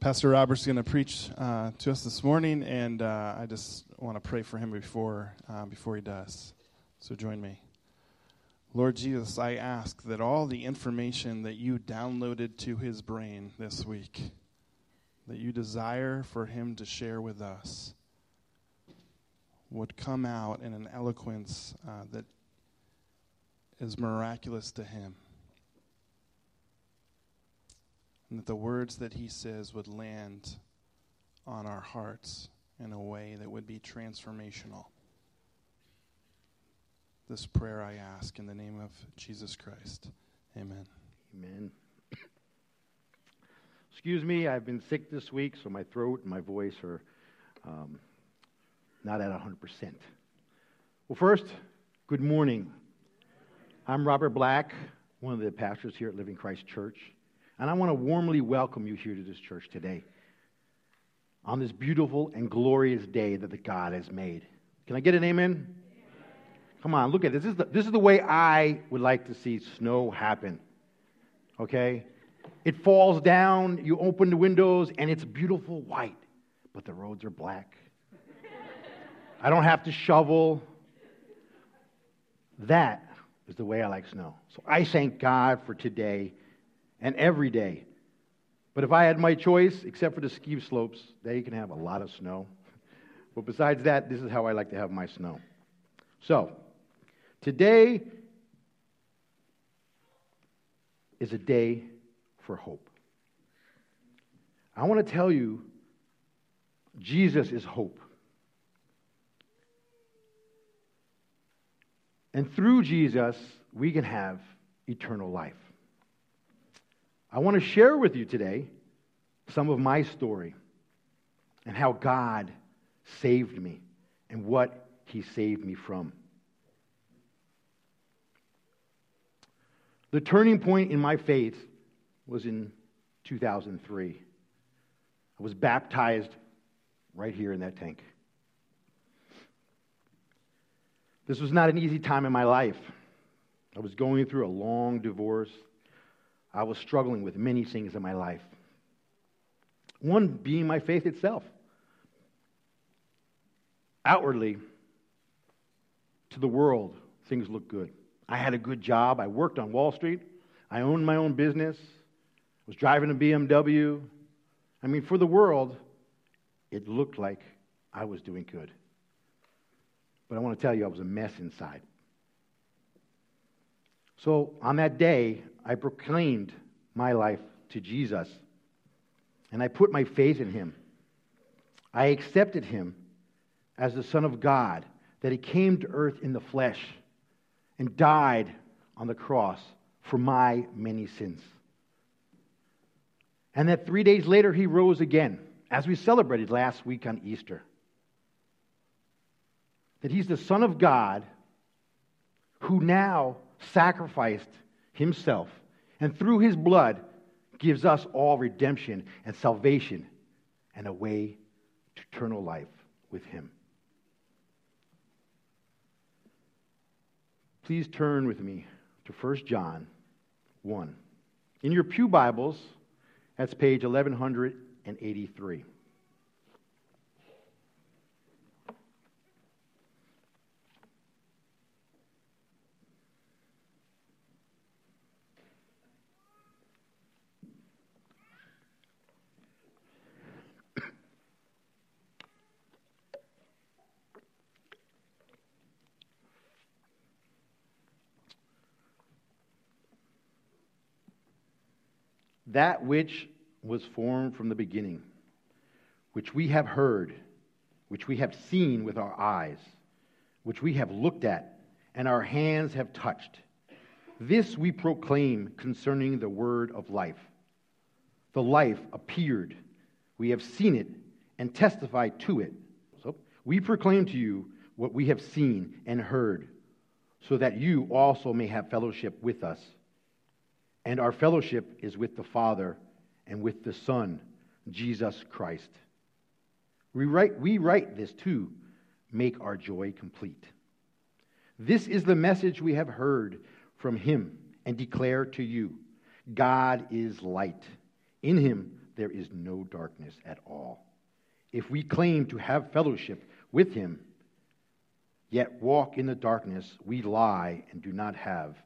Pastor Robert's going to preach to us this morning, and I just want to pray for him before he does. So join me. Lord Jesus, I ask that all the information that you downloaded to his brain this week, that you desire for him to share with us, would come out in an eloquence that is miraculous to him. And that the words that he says would land on our hearts in a way that would be transformational. This prayer I ask in the name of Jesus Christ. Amen. Amen. Excuse me, I've been sick this week, so my throat and my voice are not at 100%. Well, first, good morning. I'm Robert Black, one of the pastors here at Living Christ Church. And I want to warmly welcome you here to this church today on this beautiful and glorious day that the God has made. Can I get an amen? Amen. Come on, look at this. This is the way I would like to see snow happen. Okay? It falls down, you open the windows, and it's beautiful white, but the roads are black. I don't have to shovel. That is the way I like snow. So I thank God for today and every day. But if I had my choice, except for the ski slopes, they can have a lot of snow. But besides that, this is how I like to have my snow. So, today is a day for hope. I want to tell you, Jesus is hope. And through Jesus, we can have eternal life. I want to share with you today some of my story and how God saved me and what He saved me from. The turning point in my faith was in 2003. I was baptized right here in that tank. This was not an easy time in my life. I was going through a long divorce. I was struggling with many things in my life. One being my faith itself. Outwardly, to the world, things looked good. I had a good job. I worked on Wall Street. I owned my own business. I was driving a BMW. I mean, for the world, it looked like I was doing good. But I want to tell you, I was a mess inside. So on that day, I proclaimed my life to Jesus, and I put my faith in Him. I accepted Him as the Son of God, that He came to earth in the flesh and died on the cross for my many sins. And that 3 days later, He rose again, as we celebrated last week on Easter. That He's the Son of God who now sacrificed Himself, and through His blood gives us all redemption and salvation and a way to eternal life with Him. Please turn with me to 1 John 1. In your pew Bibles, that's page 1183. That which was formed from the beginning, which we have heard, which we have seen with our eyes, which we have looked at, and our hands have touched. This we proclaim concerning the word of life. The life appeared. We have seen it and testify to it. So we proclaim to you what we have seen and heard, so that you also may have fellowship with us. And our fellowship is with the Father and with the Son, Jesus Christ. We write this to make our joy complete. This is the message we have heard from Him and declare to you. God is light. In Him there is no darkness at all. If we claim to have fellowship with him, yet walk in the darkness, we lie and do not have.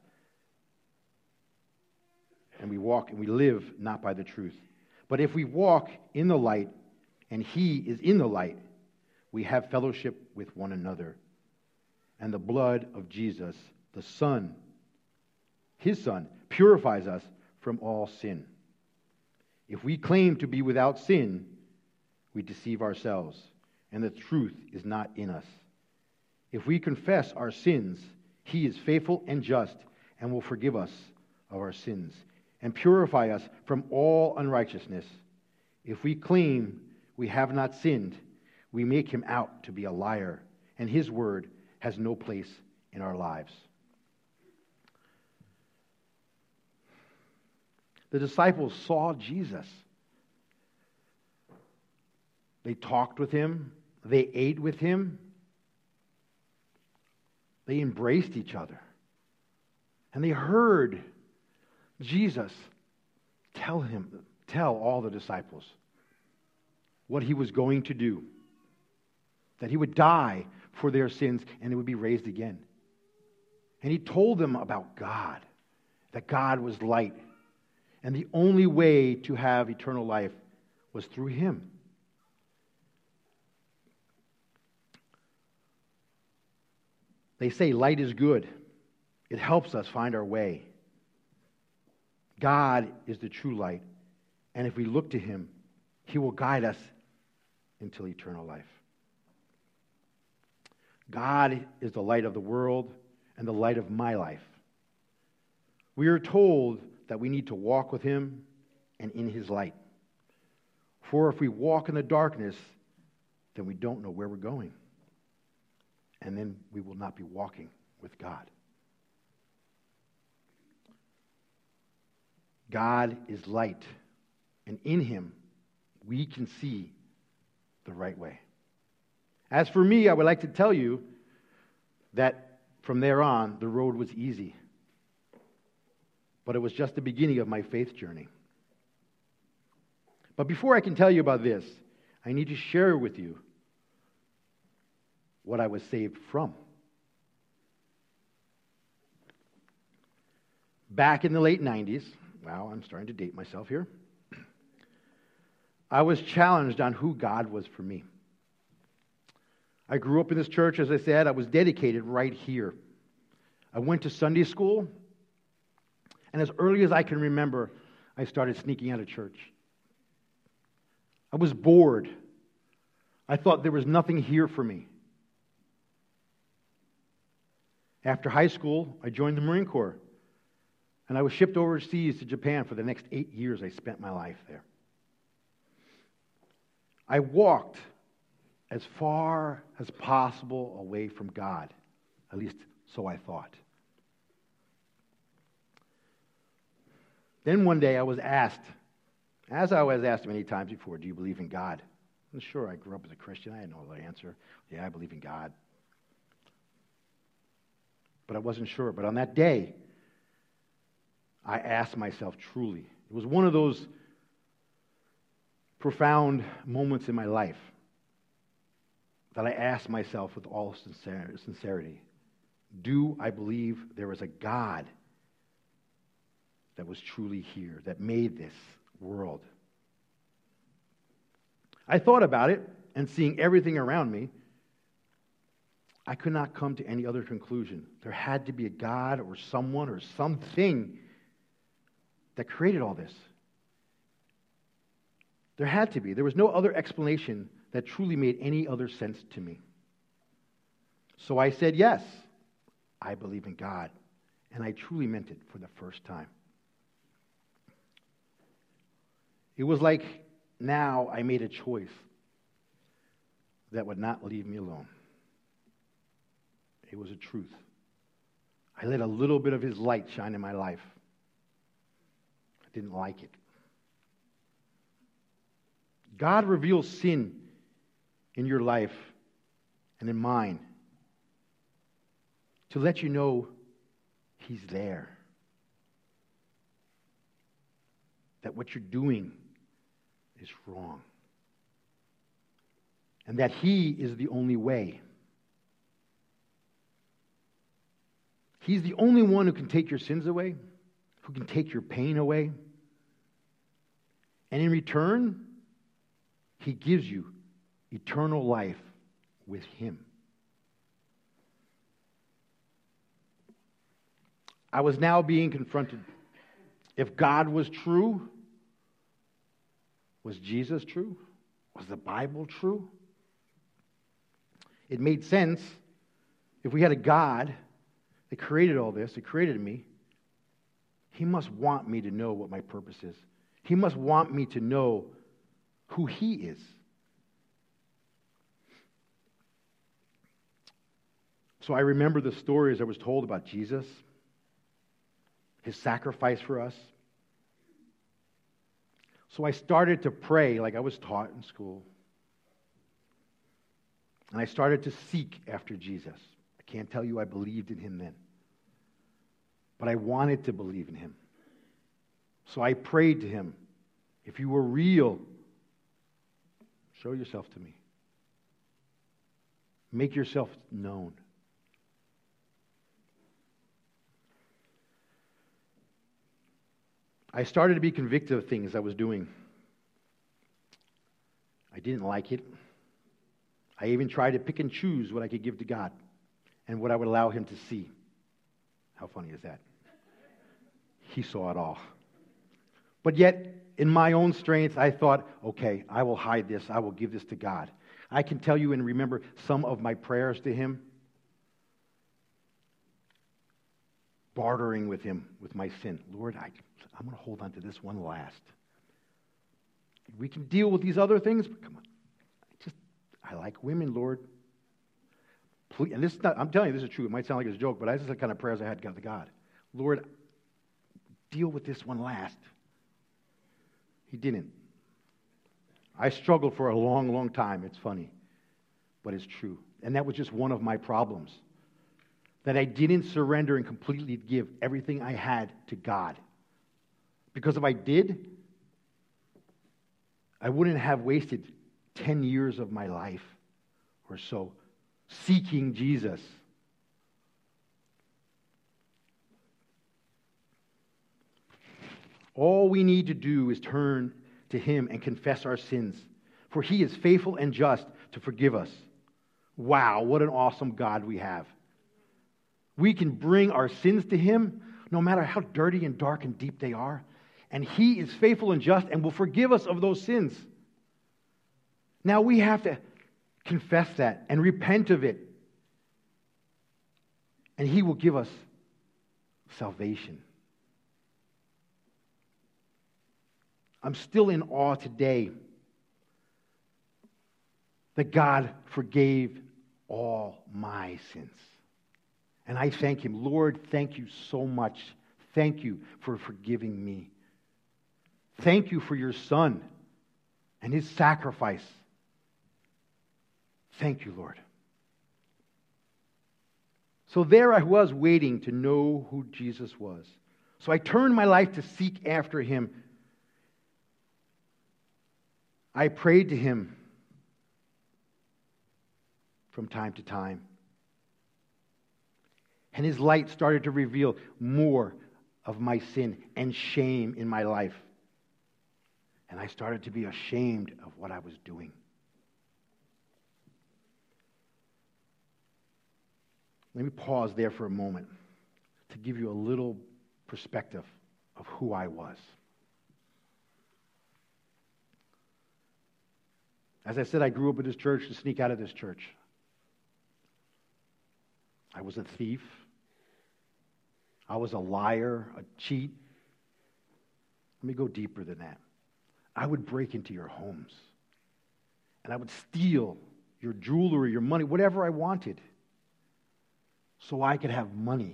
And we walk and we live not by the truth. But if we walk in the light, and he is in the light, we have fellowship with one another. And the blood of Jesus, the Son, his Son, purifies us from all sin. If we claim to be without sin, we deceive ourselves, and the truth is not in us. If we confess our sins, he is faithful and just and will forgive us of our sins and purify us from all unrighteousness. If we claim we have not sinned, we make him out to be a liar, and his word has no place in our lives. The disciples saw Jesus. They talked with him. They ate with him. They embraced each other. And they heard Jesus tell all the disciples what he was going to do. That he would die for their sins and he would be raised again. And he told them about God. That God was light. And the only way to have eternal life was through him. They say light is good. It helps us find our way. God is the true light. And if we look to him, he will guide us into eternal life. God is the light of the world and the light of my life. We are told that we need to walk with him and in his light. For if we walk in the darkness, then we don't know where we're going. And then we will not be walking with God. God is light, and in him we can see the right way. As for me, I would like to tell you that from there on, the road was easy. But it was just the beginning of my faith journey. But before I can tell you about this, I need to share with you what I was saved from. Back in the late 90s, wow, I'm starting to date myself here, I was challenged on who God was for me. I grew up in this church, as I said. I was dedicated right here. I went to Sunday school, and as early as I can remember, I started sneaking out of church. I was bored. I thought there was nothing here for me. After high school, I joined the Marine Corps, and I was shipped overseas to Japan for the next 8 years I spent my life there. I walked as far as possible away from God, at least so I thought. Then one day I was asked, as I was asked many times before, do you believe in God? And sure, I grew up as a Christian. I had no other answer. Yeah, I believe in God. But I wasn't sure. But on that day, I asked myself truly. It was one of those profound moments in my life that I asked myself with all sincerity, do I believe there is a God that was truly here, that made this world? I thought about it, and seeing everything around me, I could not come to any other conclusion. There had to be a God or someone or something that created all this. There had to be. There was no other explanation that truly made any other sense to me. So I said, yes, I believe in God. And I truly meant it for the first time. It was like now I made a choice that would not leave me alone. It was a truth. I let a little bit of his light shine in my life. I didn't like it. God reveals sin in your life and in mine to let you know he's there. That what you're doing is wrong. And that He is the only way. He's the only one who can take your sins away, who can take your pain away. And in return, He gives you eternal life with Him. I was now being confronted. If God was true, was Jesus true? Was the Bible true? It made sense. If we had a God that created all this, that created me, He must want me to know what my purpose is. He must want me to know who He is. So I remember the stories I was told about Jesus, His sacrifice for us. So I started to pray like I was taught in school. And I started to seek after Jesus. I can't tell you I believed in Him then. But I wanted to believe in Him. So I prayed to Him, if You were real, show Yourself to me. Make Yourself known. I started to be convicted of things I was doing. I didn't like it. I even tried to pick and choose what I could give to God and what I would allow Him to see. How funny is that? He saw it all. But yet, in my own strength, I thought, okay, I will hide this. I will give this to God. I can tell you and remember some of my prayers to Him, bartering with Him with my sin. Lord, I'm going to hold on to this one last. We can deal with these other things, but come on. I like women, Lord. Please, and this is not, I'm telling you, this is true. It might sound like it's a joke, but this is the kind of prayers I had to God. Lord, deal with this one last. He didn't. I struggled for a long, long time. It's funny, but it's true. And that was just one of my problems. That I didn't surrender and completely give everything I had to God. Because if I did, I wouldn't have wasted 10 years of my life or so seeking Jesus. All we need to do is turn to Him and confess our sins, for He is faithful and just to forgive us. Wow, what an awesome God we have. We can bring our sins to Him, no matter how dirty and dark and deep they are, and He is faithful and just and will forgive us of those sins. Now we have to confess that and repent of it, and He will give us salvation. I'm still in awe today that God forgave all my sins. And I thank Him. Lord, thank You so much. Thank You for forgiving me. Thank You for Your Son and His sacrifice. Thank You, Lord. So there I was waiting to know who Jesus was. So I turned my life to seek after Him. I prayed to Him from time to time. And His light started to reveal more of my sin and shame in my life. And I started to be ashamed of what I was doing. Let me pause there for a moment to give you a little perspective of who I was. As I said, I grew up in this church to sneak out of this church. I was a thief. I was a liar, a cheat. Let me go deeper than that. I would break into your homes. And I would steal your jewelry, your money, whatever I wanted, so I could have money.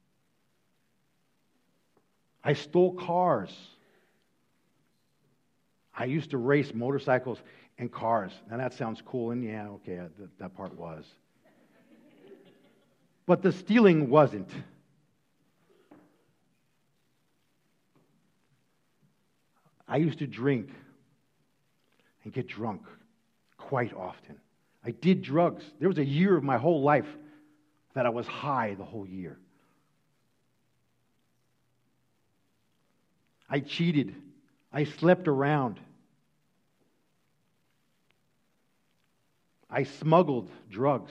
I stole cars. I used to race motorcycles and cars. Now that sounds cool, and yeah, okay, that part was. But the stealing wasn't. I used to drink and get drunk quite often. I did drugs. There was a year of my whole life that I was high the whole year. I cheated. I slept around. I smuggled drugs.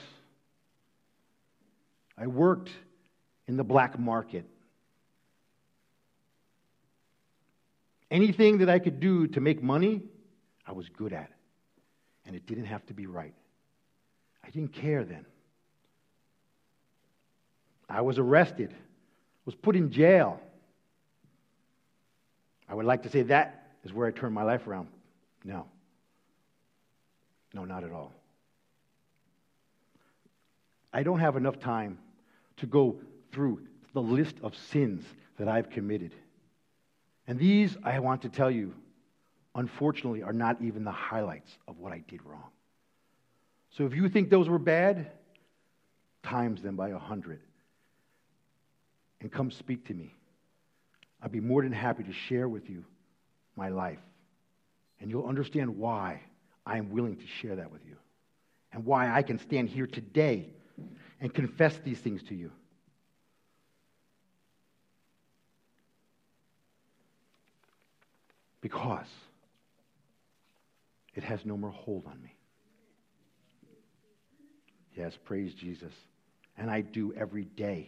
I worked in the black market. Anything that I could do to make money, I was good at it. And it didn't have to be right. I didn't care then. I was arrested, was put in jail. I would like to say that is where I turned my life around. No. No, not at all. I don't have enough time to go through the list of sins that I've committed. And these, I want to tell you, unfortunately, are not even the highlights of what I did wrong. So if you think those were bad, times them by 100. And come speak to me. I'd be more than happy to share with you my life. And you'll understand why I am willing to share that with you. And why I can stand here today and confess these things to you. Because it has no more hold on me. Yes, praise Jesus. And I do every day.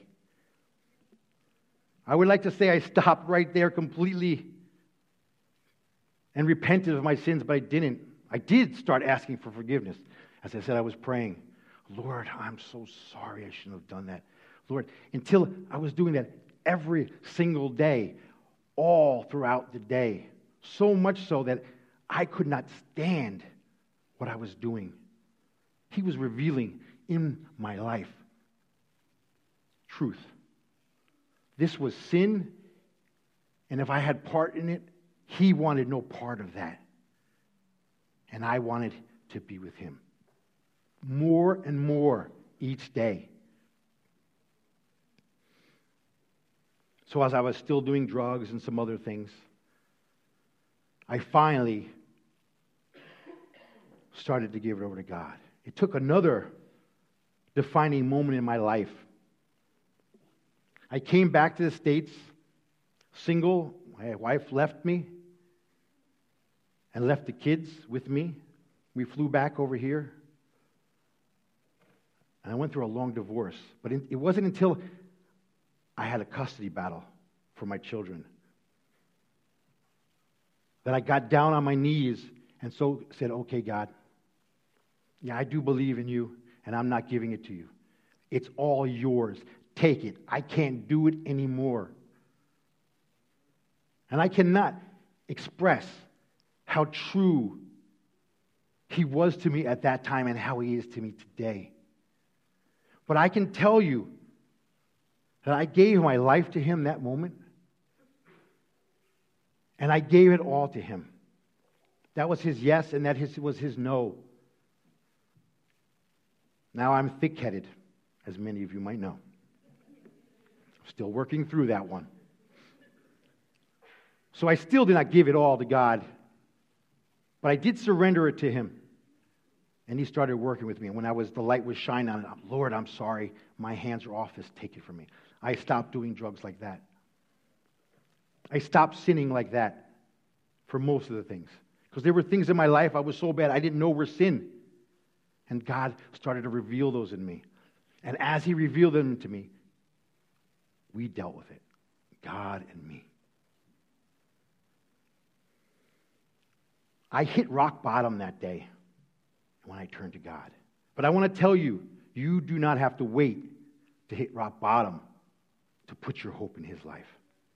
I would like to say I stopped right there completely and repented of my sins, but I didn't. I did start asking for forgiveness. As I said, I was praying, Lord, I'm so sorry I shouldn't have done that. Lord, until I was doing that every single day, all throughout the day. So much so that I could not stand what I was doing. He was revealing in my life truth. This was sin, and if I had part in it, He wanted no part of that. And I wanted to be with Him. More and more each day. So as I was still doing drugs and some other things, I finally started to give it over to God. It took another defining moment in my life. I came back to the States, single. My wife left me and left the kids with me. We flew back over here. And I went through a long divorce. But it wasn't until I had a custody battle for my children that I got down on my knees and so said, okay, God, yeah, I do believe in you, and I'm not giving it to you. It's all yours. Take it. I can't do it anymore. And I cannot express how true He was to me at that time and how He is to me today. But I can tell you that I gave my life to Him that moment. And I gave it all to Him. That was His yes, and that was His no. Now I'm thick-headed, as many of you might know. I'm still working through that one. So I still did not give it all to God. But I did surrender it to Him. And He started working with me. And when the light was shining on it, Lord, I'm sorry. My hands are off this. Take it from me. I stopped doing drugs like that. I stopped sinning like that for most of the things. Because there were things in my life I was so bad I didn't know were sin. And God started to reveal those in me. And as He revealed them to me, we dealt with it. God and me. I hit rock bottom that day when I turned to God. But I want to tell you, you do not have to wait to hit rock bottom to put your hope in His life.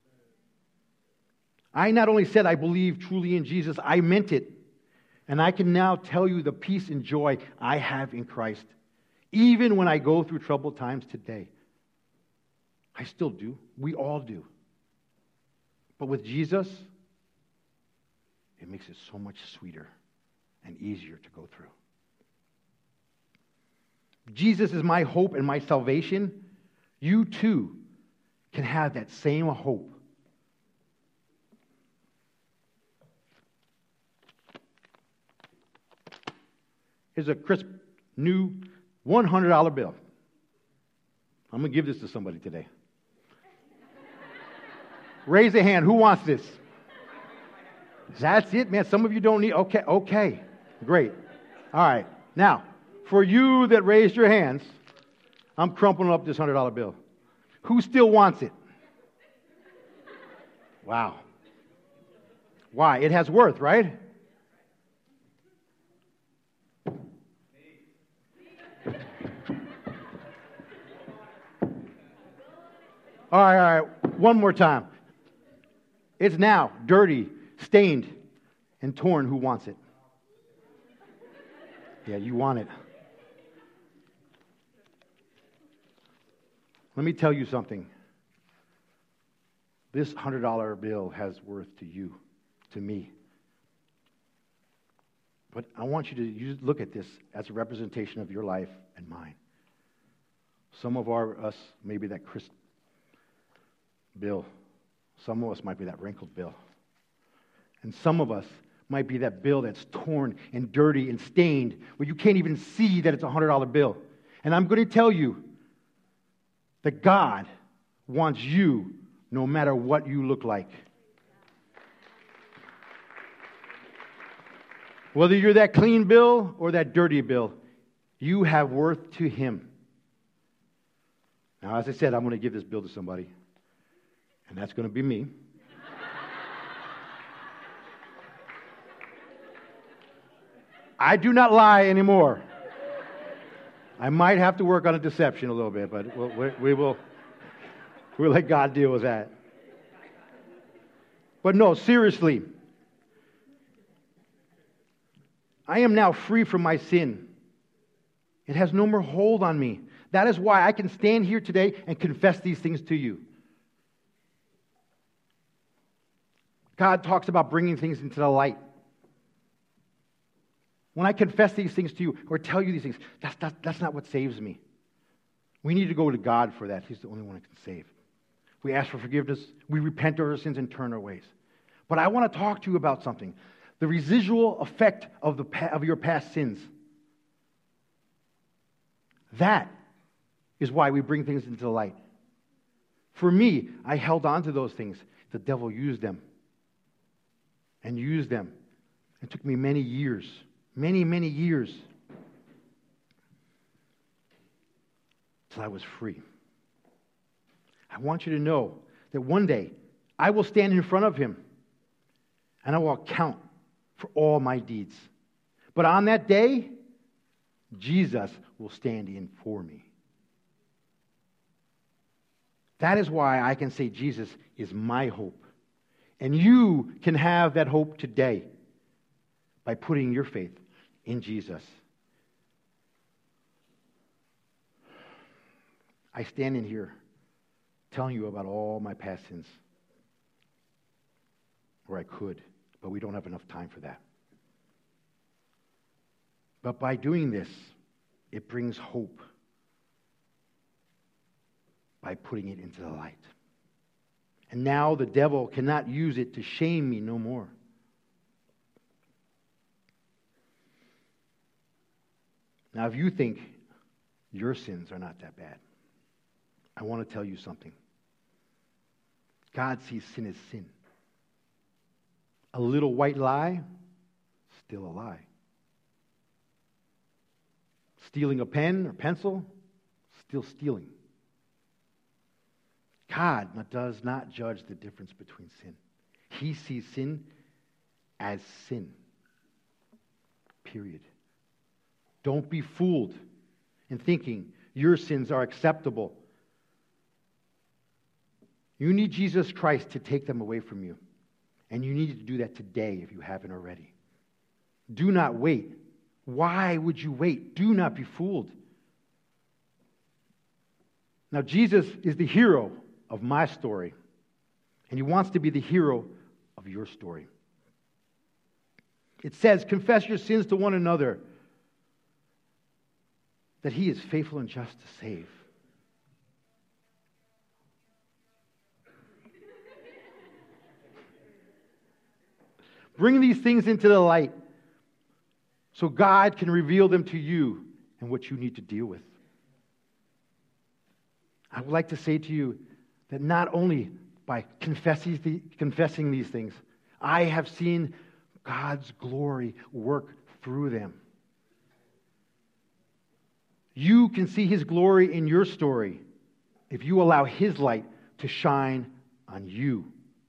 I not only said I believe truly in Jesus, I meant it. And I can now tell you the peace and joy I have in Christ. Even when I go through troubled times today. I still do. We all do. But with Jesus, it makes it so much sweeter and easier to go through. Jesus is my hope and my salvation. You too can have that same hope. Here's a crisp, new $100 bill. I'm going to give this to somebody today. Raise a hand. Who wants this? That's it, man. Some of you don't need. Okay. Great. All right. Now, for you that raised your hands, I'm crumpling up this $100 bill. Who still wants it? Wow. Why? It has worth, right? All right. One more time. It's now dirty, stained, and torn. Who wants it? Yeah, you want it. Let me tell you something. This $100 bill has worth to you, to me. But I want you to look at this as a representation of your life and mine. Some of us may be that crisp bill. Some of us might be that wrinkled bill. And some of us might be that bill that's torn and dirty and stained, where you can't even see that it's a $100 bill. And I'm going to tell you that God wants you no matter what you look like. Whether you're that clean bill or that dirty bill, you have worth to Him. Now, as I said, I'm going to give this bill to somebody, and that's going to be me. I do not lie anymore. I might have to work on a deception a little bit, but we'll let God deal with that. But no, seriously, I am now free from my sin. It has no more hold on me. That is why I can stand here today and confess these things to you. God talks about bringing things into the light. When I confess these things to you or tell you these things, that's not what saves me. We need to go to God for that. He's the only one who can save. We ask for forgiveness. We repent of our sins and turn our ways. But I want to talk to you about something. The residual effect of your past sins. That is why we bring things into the light. For me, I held on to those things. The devil used them. And used them. It took me many years. Many years. Till I was free. I want you to know that one day I will stand in front of Him and I will account for all my deeds. But on that day, Jesus will stand in for me. That is why I can say Jesus is my hope. And you can have that hope today by putting your faith in Jesus. I stand in here telling you about all my past sins. Or I could, but we don't have enough time for that. But by doing this, it brings hope by putting it into the light. And now the devil cannot use it to shame me no more. Now, if you think your sins are not that bad, I want to tell you something. God sees sin as sin. A little white lie, still a lie. Stealing a pen or pencil, still stealing. God does not judge the difference between sin. He sees sin as sin. Period. Don't be fooled in thinking your sins are acceptable. You need Jesus Christ to take them away from you. And you need to do that today if you haven't already. Do not wait. Why would you wait? Do not be fooled. Now, Jesus is the hero of my story. And He wants to be the hero of your story. It says, confess your sins to one another, that He is faithful and just to save. Bring these things into the light so God can reveal them to you and what you need to deal with. I would like to say to you that not only by confessing these things, I have seen God's glory work through them. You can see His glory in your story if you allow His light to shine on you.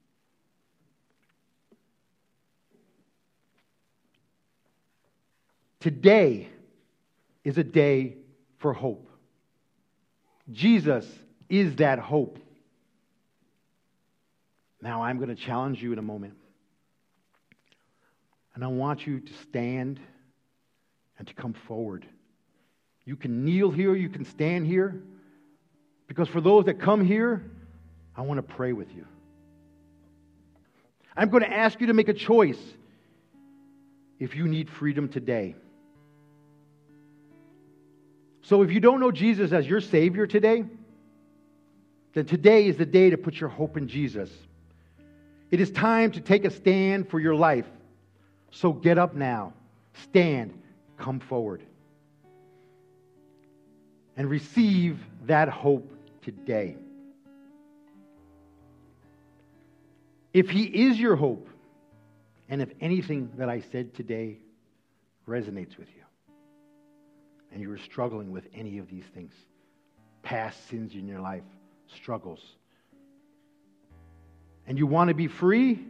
Today is a day for hope. Jesus is that hope. Now I'm going to challenge you in a moment. And I want you to stand and to come forward. You can kneel here, you can stand here. Because for those that come here, I want to pray with you. I'm going to ask you to make a choice if you need freedom today. So if you don't know Jesus as your Savior today, then today is the day to put your hope in Jesus. It is time to take a stand for your life. So get up now, stand, come forward, and receive that hope today. If He is your hope, and if anything that I said today resonates with you, and you are struggling with any of these things, past sins in your life, struggles, and you want to be free,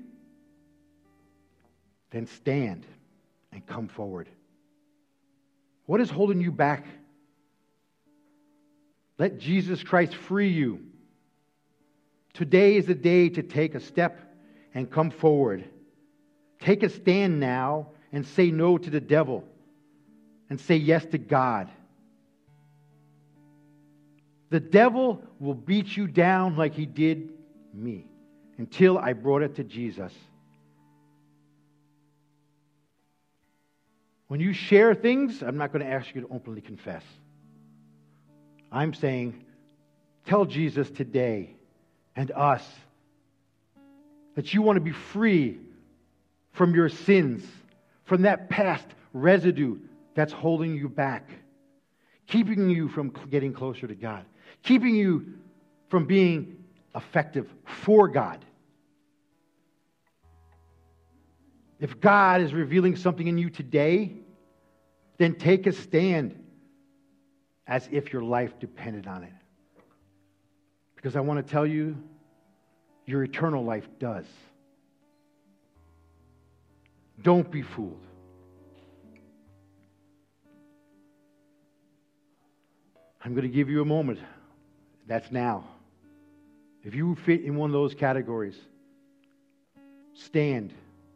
then stand and come forward. What is holding you back? Let Jesus Christ free you. Today is the day to take a step and come forward. Take a stand now and say no to the devil and say yes to God. The devil will beat you down like he did me until I brought it to Jesus. When you share things, I'm not going to ask you to openly confess. I'm saying, tell Jesus today and us that you want to be free from your sins, from that past residue that's holding you back, keeping you from getting closer to God, keeping you from being effective for God. If God is revealing something in you today, then take a stand as if your life depended on it. Because I want to tell you, your eternal life does. Don't be fooled. I'm going to give you a moment. That's now. If you fit in one of those categories, stand.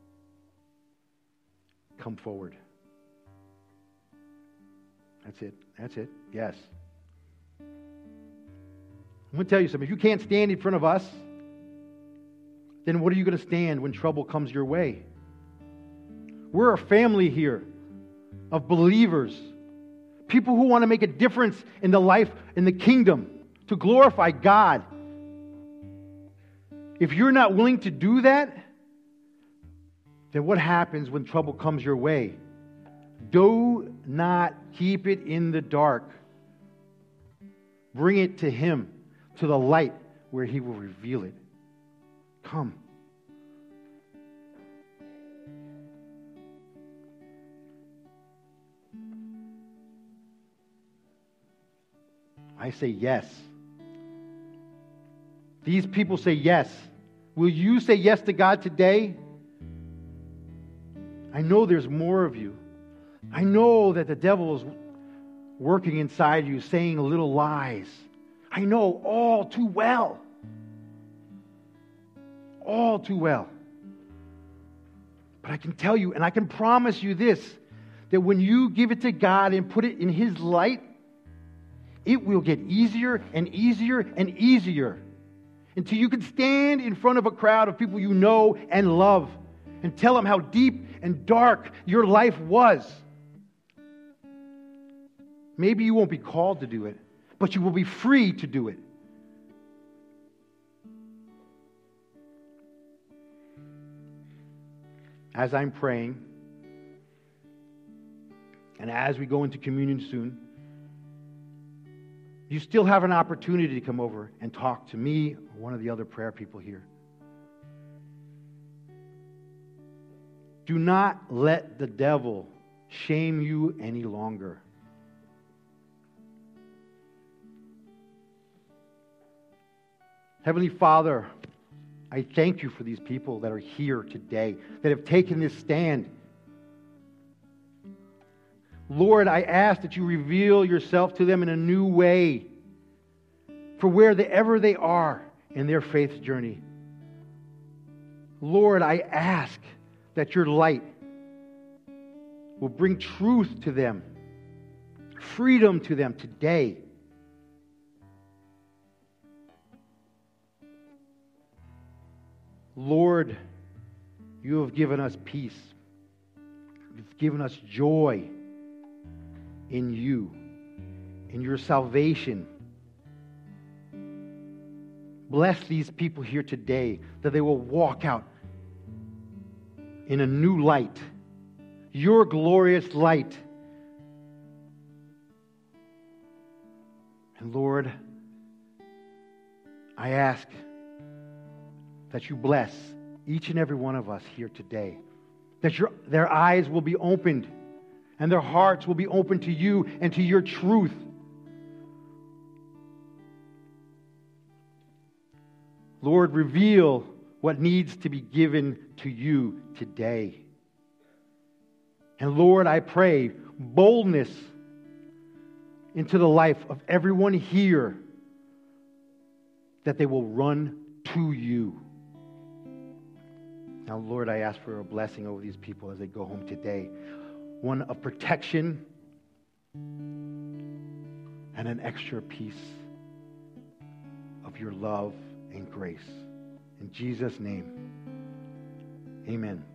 Come forward. That's it. That's it. Yes. I'm going to tell you something. If you can't stand in front of us, then what are you going to stand when trouble comes your way? We're a family here of believers, people who want to make a difference in the life, in the kingdom, to glorify God. If you're not willing to do that, then what happens when trouble comes your way? Do not keep it in the dark. Bring it to Him, to the light where He will reveal it. Come. I say yes. These people say yes. Will you say yes to God today? I know there's more of you. I know that the devil is working inside you, saying little lies. I know all too well. All too well. But I can tell you, and I can promise you this, that when you give it to God and put it in His light, it will get easier and easier and easier until you can stand in front of a crowd of people you know and love and tell them how deep and dark your life was. Maybe you won't be called to do it, but you will be free to do it. As I'm praying, And as we go into communion soon, you still have an opportunity to come over and talk to me or one of the other prayer people here. Do not let the devil shame you any longer. Heavenly Father, I thank you for these people that are here today, that have taken this stand. Lord, I ask that you reveal yourself to them in a new way for wherever they are in their faith journey. Lord, I ask that your light will bring truth to them, freedom to them today. Lord, you have given us peace. You've given us joy in you, in your salvation. Bless these people here today, that they will walk out in a new light, your glorious light. And Lord, I ask that you bless each and every one of us here today, that their eyes will be opened and their hearts will be open to you and to your truth. Lord, reveal what needs to be given to you today. And Lord, I pray boldness into the life of everyone here, that they will run to you. Now, Lord, I ask for a blessing over these people as they go home today. One of protection and an extra piece of your love and grace. In Jesus' name, amen.